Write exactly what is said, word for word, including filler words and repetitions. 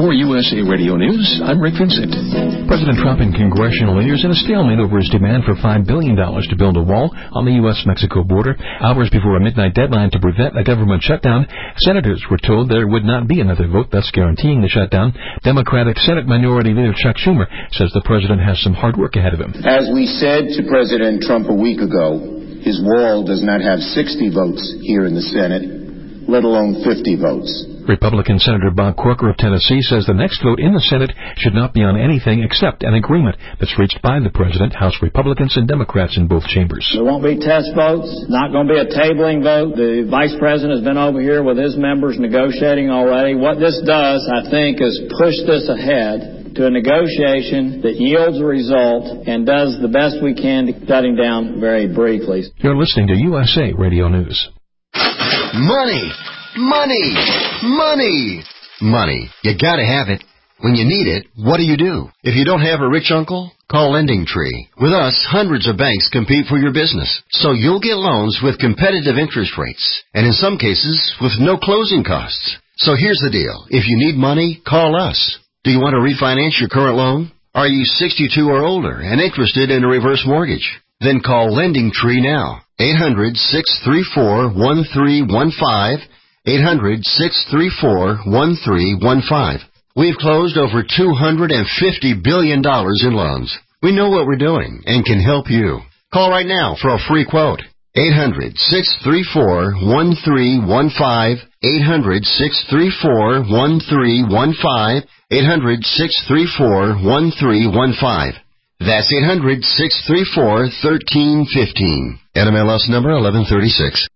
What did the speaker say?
For U S A Radio News, I'm Rick Vincent. President Trump and congressional leaders in a stalemate over his demand for five billion dollars to build a wall on the U S Mexico border. Hours before a midnight deadline to prevent a government shutdown, senators were told there would not be another vote, thus guaranteeing the shutdown. Democratic Senate Minority Leader Chuck Schumer says the president has some hard work ahead of him. As we said to President Trump a week ago, his wall does not have sixty votes here in the Senate, let alone fifty votes. Republican Senator Bob Corker of Tennessee says the next vote in the Senate should not be on anything except an agreement that's reached by the president, House Republicans, and Democrats in both chambers. There won't be test votes, not going to be a tabling vote. The vice president has been over here with his members negotiating already. What this does, I think, is push this ahead to a negotiation that yields a result and does the best we can to shut him down very briefly. You're listening to U S A Radio News. Money! Money! Money! Money. You gotta have it. When you need it, what do you do? If you don't have a rich uncle, call Lending Tree. With us, hundreds of banks compete for your business, so you'll get loans with competitive interest rates, and in some cases, with no closing costs. So here's the deal. If you need money, call us. Do you want to refinance your current loan? Are you sixty-two or older and interested in a reverse mortgage? Then call Lending Tree now. eight hundred, six three four, one three one five. eight hundred, six three four, one three one five. We've closed over two hundred fifty billion dollars in loans. We know what we're doing and can help you. Call right now for a free quote. eight hundred, six three four, one three one five. eight hundred, six three four, one three one five. eight hundred, six three four, one three one five. That's eight hundred, six three four, one three one five. N M L S number eleven thirty-six.